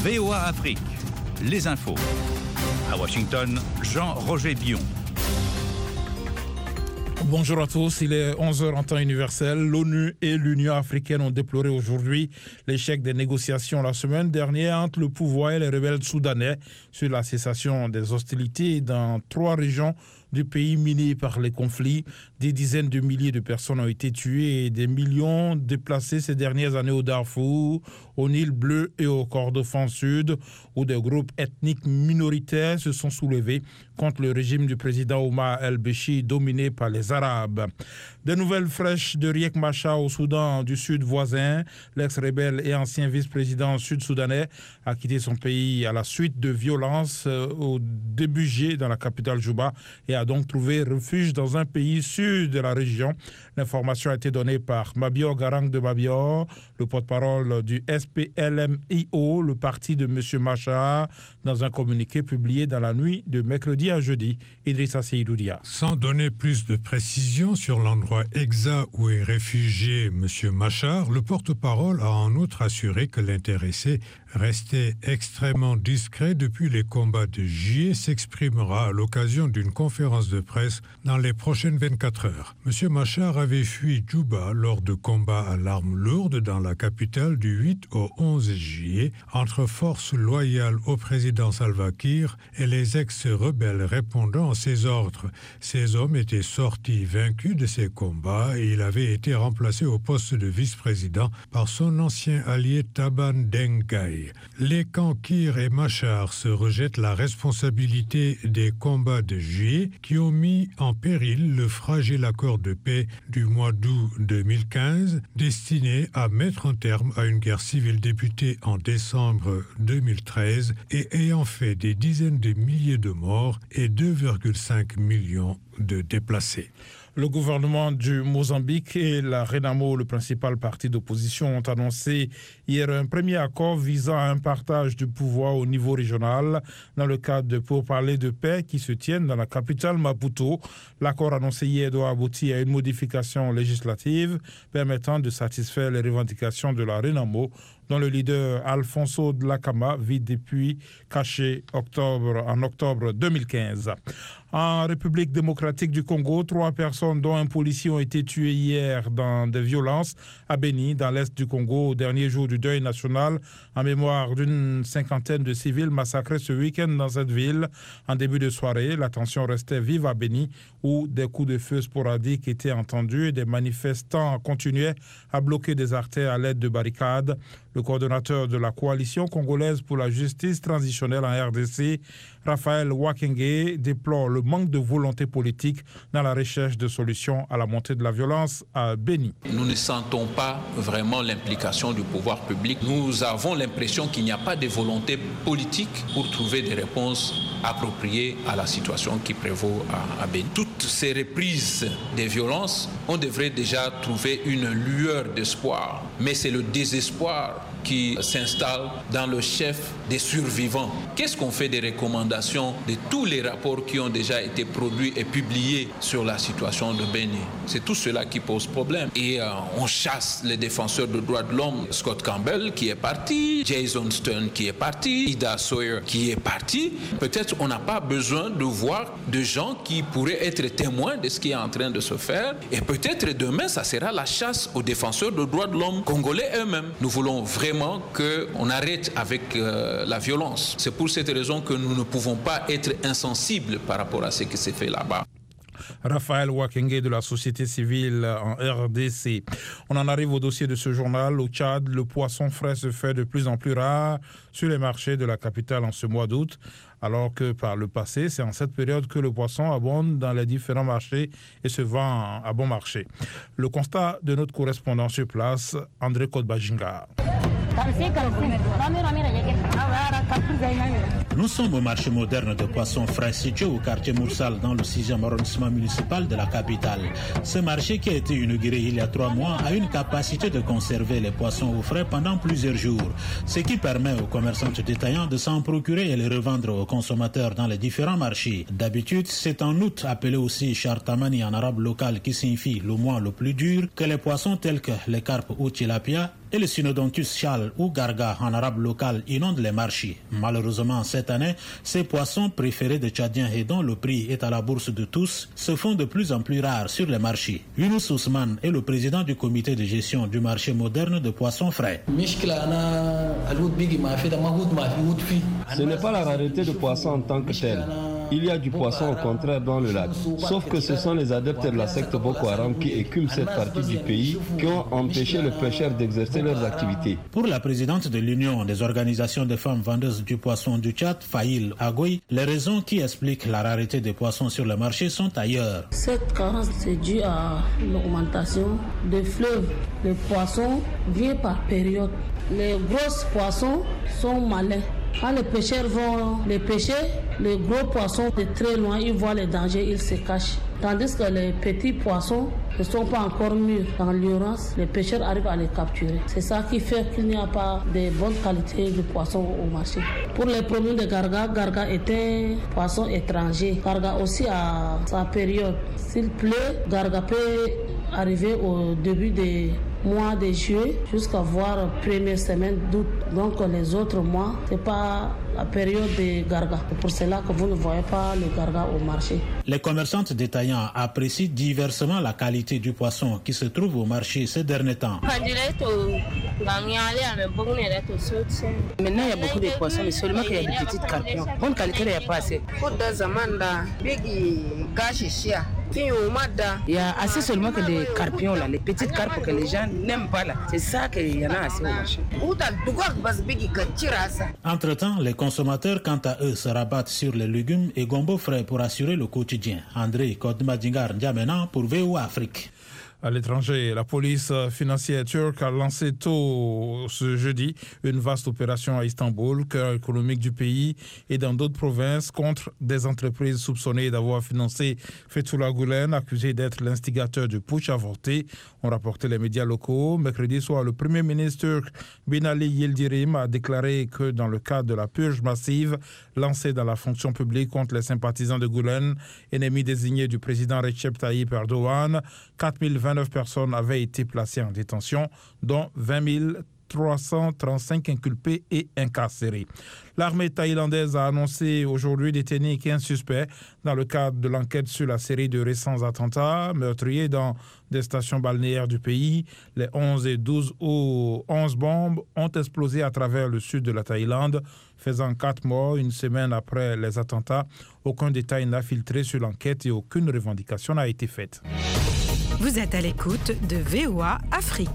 VOA Afrique, les infos. À Washington, Jean-Roger Bion. Bonjour à tous, il est 11h en temps universel. L'ONU et l'Union africaine ont déploré aujourd'hui l'échec des négociations la semaine dernière entre le pouvoir et les rebelles soudanais sur la cessation des hostilités dans 3 régions du pays miné par les conflits. Des dizaines de milliers de personnes ont été tuées et des millions déplacés ces dernières années au Darfour, au Nil Bleu et au Kordofan Sud, où des groupes ethniques minoritaires se sont soulevés contre le régime du président Omar el-Béchir dominé par les Arabes. Des nouvelles fraîches de Riek Machar au Soudan du Sud voisin. L'ex-rebelle et ancien vice-président sud-soudanais a quitté son pays à la suite de violences au début juillet dans la capitale Juba et a donc trouvé refuge dans un pays sud de la région. L'information a été donnée par Mabior Garang de Mabior, le porte-parole du SPLMIO, le parti de M. Machar, dans un communiqué publié dans la nuit de mercredi à jeudi. Idrissa Seydoudia. Sans donner plus de précisions sur l'endroit exact où est réfugié M. Machar, le porte-parole a en outre assuré que l'intéressé, resté extrêmement discret depuis les combats de juillet, s'exprimera à l'occasion d'une conférence de presse dans les prochaines 24 heures. M. Machar avait fui Djouba lors de combats à l'arme lourde dans la capitale du 8 au 11 juillet entre forces loyales au président Salva Kiir et les ex-rebelles répondant à ses ordres. Ces hommes étaient sortis vaincus de ces combats et il avait été remplacé au poste de vice-président par son ancien allié Taban Dengai. Les camps Kiir et Machar se rejettent la responsabilité des combats de juillet qui ont mis en péril le fragile accord de paix du mois d'août 2015 destiné à mettre un terme à une guerre civile débutée en décembre 2013 et ayant fait des dizaines de milliers de morts et 2,5 millions de déplacés. Le gouvernement du Mozambique et la Renamo, le principal parti d'opposition, ont annoncé hier un premier accord visant à un partage du pouvoir au niveau régional dans le cadre de pourparlers de paix qui se tiennent dans la capitale Maputo. L'accord annoncé hier doit aboutir à une modification législative permettant de satisfaire les revendications de la Renamo, dont le leader Alfonso Dhlakama vit depuis caché en octobre 2015. En République démocratique du Congo, 3 personnes, dont un policier, ont été tuées hier dans des violences à Beni, dans l'est du Congo, au dernier jour du deuil national, en mémoire d'une 50aine de civils massacrés ce week-end dans cette ville. En début de soirée, la tension restait vive à Beni, où des coups de feu sporadiques étaient entendus et des manifestants continuaient à bloquer des artères à l'aide de barricades. Le coordonnateur de la coalition congolaise pour la justice transitionnelle en RDC, Raphaël Wakenge, déplore le manque de volonté politique dans la recherche de solutions à la montée de la violence à Beni. Nous ne sentons pas vraiment l'implication du pouvoir public. Nous avons l'impression qu'il n'y a pas de volonté politique pour trouver des réponses appropriées à la situation qui prévaut à Beni. Toutes ces reprises des violences, on devrait déjà trouver une lueur d'espoir. Mais c'est le désespoir qui s'installe dans le chef des survivants. Qu'est-ce qu'on fait des recommandations de tous les rapports qui ont déjà été produits et publiés sur la situation de Beni? C'est tout cela qui pose problème. Et on chasse les défenseurs des droits de l'homme. Scott Campbell qui est parti, Jason Stern qui est parti, Ida Sawyer qui est parti. Peut-être on n'a pas besoin de voir de gens qui pourraient être témoins de ce qui est en train de se faire. Et peut-être demain, ça sera la chasse aux défenseurs des droits de l'homme congolais eux-mêmes. Nous voulons vraiment qu'on arrête avec la violence. C'est pour cette raison que nous ne pouvons pas être insensibles par rapport à ce qui s'est fait là-bas. Raphaël Wakenge de la société civile en RDC. On en arrive au dossier de ce journal. Au Tchad, le poisson frais se fait de plus en plus rare sur les marchés de la capitale en ce mois d'août, alors que par le passé, c'est en cette période que le poisson abonde dans les différents marchés et se vend à bon marché. Le constat de notre correspondant sur place, André Kodbajinga. Nous sommes au marché moderne de poissons frais situé au quartier Moursal dans le 6e arrondissement municipal de la capitale. Ce marché qui a été inauguré il y a 3 mois a une capacité de conserver les poissons au frais pendant plusieurs jours, ce qui permet aux commerçants détaillants de s'en procurer et les revendre aux consommateurs dans les différents marchés. D'habitude, c'est en août, appelé aussi Chartamani en arabe local qui signifie le mois le plus dur, que les poissons tels que les carpes ou tilapia et le Synodontus chal ou garga en arabe local inonde les marchés. Malheureusement, cette année, ces poissons préférés des Tchadiens et dont le prix est à la bourse de tous se font de plus en plus rares sur les marchés. Yunus Ousmane est le président du comité de gestion du marché moderne de poissons frais. Ce n'est pas la rareté de poissons en tant que telle. Il y a du poisson au contraire dans le lac. Sauf que ce sont les adeptes de la secte Boko Haram qui écument cette partie du pays qui ont empêché les pêcheurs d'exercer leurs activités. Pour la présidente de l'Union des organisations de femmes vendeuses du poisson du Tchad, Faïl Agoy, les raisons qui expliquent la rareté des poissons sur le marché sont ailleurs. Cette carence est due à l'augmentation des fleuves. Les poissons viennent par période. Les gros poissons sont malins. Quand les pêcheurs vont les pêcher, les gros poissons de très loin, ils voient les dangers, ils se cachent. Tandis que les petits poissons ne sont pas encore mûrs. Dans l'urgence, les pêcheurs arrivent à les capturer. C'est ça qui fait qu'il n'y a pas de bonne qualité de poissons au marché. Pour les problèmes de garga, garga est un poisson étranger. Garga aussi a sa période. S'il pleut, garga peut arriver au début des mois de juillet jusqu'à voir première semaine d'août. Donc les autres mois, ce n'est pas la période de garga. C'est pour cela que vous ne voyez pas le garga au marché. Les commerçantes détaillants apprécient diversement la qualité du poisson qui se trouve au marché ces derniers temps. Maintenant, il y a beaucoup de poissons, mais seulement qu'il y a des petites carpions. Bonne qualité, il n'y a pas assez. Il y a assez seulement que des carpions, là, les petites carpes que les gens n'aiment pas. Là. C'est ça qu'il y en a assez au marché. Entre-temps, les consommateurs, quant à eux, se rabattent sur les légumes et gombo frais pour assurer le quotidien. André Kodmadingar N'Djamena pour VOA Afrique. À l'étranger, la police financière turque a lancé tôt ce jeudi une vaste opération à Istanbul, cœur économique du pays, et dans d'autres provinces contre des entreprises soupçonnées d'avoir financé Fethullah Gülen, accusé d'être l'instigateur du putsch avorté, ont rapporté les médias locaux. Mercredi soir, le premier ministre turc Binali Yildirim a déclaré que dans le cadre de la purge massive lancée dans la fonction publique contre les sympathisants de Gülen, ennemis désignés du président Recep Tayyip Erdogan, 4029 personnes avaient été placées en détention, dont 20 335 inculpés et incarcérés. L'armée thaïlandaise a annoncé aujourd'hui détenir 15 suspects dans le cadre de l'enquête sur la série de récents attentats meurtriers dans des stations balnéaires du pays. Les 11 et 12 août, 11 bombes ont explosé à travers le sud de la Thaïlande, faisant 4 morts une semaine après les attentats. Aucun détail n'a filtré sur l'enquête et aucune revendication n'a été faite. Vous êtes à l'écoute de VOA Afrique.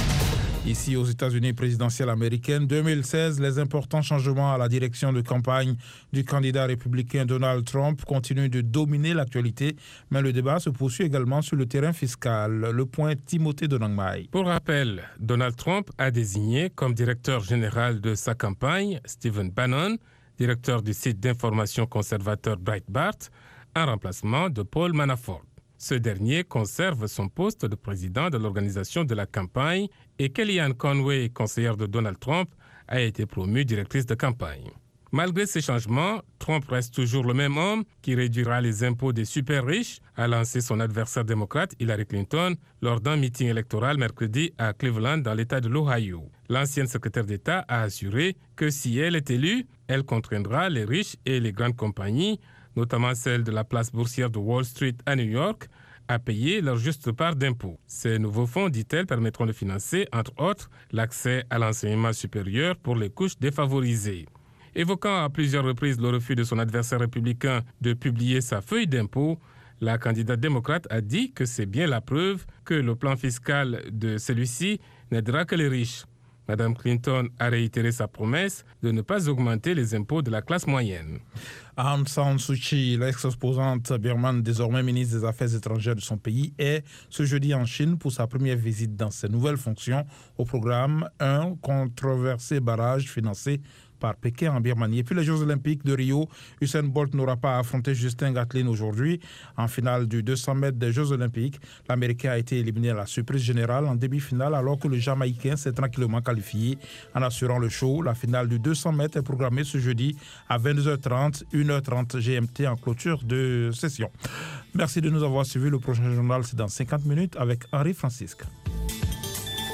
Ici aux États-Unis présidentielles américaines, 2016, les importants changements à la direction de campagne du candidat républicain Donald Trump continuent de dominer l'actualité, mais le débat se poursuit également sur le terrain fiscal. Le point Timothée Donangmai. Pour rappel, Donald Trump a désigné comme directeur général de sa campagne Stephen Bannon, directeur du site d'information conservateur Breitbart, en remplacement de Paul Manafort. Ce dernier conserve son poste de président de l'organisation de la campagne et Kellyanne Conway, conseillère de Donald Trump, a été promue directrice de campagne. Malgré ces changements, Trump reste toujours le même homme qui réduira les impôts des super riches, a lancé son adversaire démocrate Hillary Clinton lors d'un meeting électoral mercredi à Cleveland dans l'État de l'Ohio. L'ancienne secrétaire d'État a assuré que si elle est élue, elle contraindra les riches et les grandes compagnies, notamment celles de la place boursière de Wall Street à New York, à payer leur juste part d'impôts. Ces nouveaux fonds, dit-elle, permettront de financer, entre autres, l'accès à l'enseignement supérieur pour les couches défavorisées. Évoquant à plusieurs reprises le refus de son adversaire républicain de publier sa feuille d'impôt, la candidate démocrate a dit que c'est bien la preuve que le plan fiscal de celui-ci n'aidera que les riches. Mme Clinton a réitéré sa promesse de ne pas augmenter les impôts de la classe moyenne. Aung San Suu Kyi, l'ex-opposante birmane, désormais ministre des Affaires étrangères de son pays, est ce jeudi en Chine pour sa première visite dans ses nouvelles fonctions au programme un controversé barrage financé par Pékin en Birmanie. Et puis les Jeux Olympiques de Rio, Usain Bolt n'aura pas affronté Justin Gatlin aujourd'hui. En finale du 200 mètres des Jeux Olympiques, l'Américain a été éliminé à la surprise générale en demi-finale alors que le Jamaïcain s'est tranquillement qualifié en assurant le show. La finale du 200 mètres est programmée ce jeudi à 22h30, 1h30 GMT en clôture de session. Merci de nous avoir suivis. Le prochain journal, c'est dans 50 minutes avec Henri Francisque.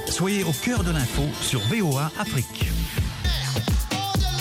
Soyez au cœur de l'info sur VOA Afrique.